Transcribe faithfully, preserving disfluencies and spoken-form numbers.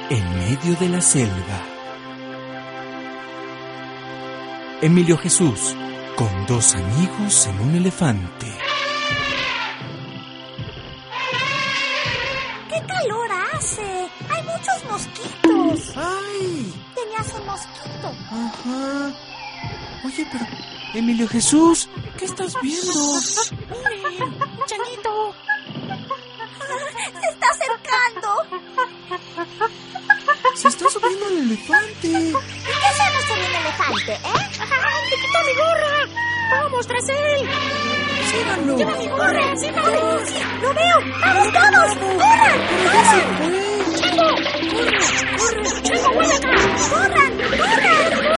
en medio de la selva. Emilio Jesús, con dos amigos en un elefante. ¡Qué calor hace! ¡Hay muchos mosquitos! ¡Ay! Tenías un mosquito. Ajá. Oye, pero... Emilio Jesús, ¿qué estás viendo? ¡Miren! ¡Chanito! ¡Se está acercando! Se está subiendo el elefante. ¿Y qué hacemos con el elefante, eh? ¡Ay, te quitó mi gorra! ¡Vamos tras él! ¡Síganlo! ¡Lleva mi gorra! ¡Síganlo! ¡Sí! ¡Lo veo! ¡Vamos todos! ¡Corran! ¡Corran! ¡Chango! ¡Corre! ¡Corre! ¡Chango, vuelve acá! ¡Corran! ¡Corran!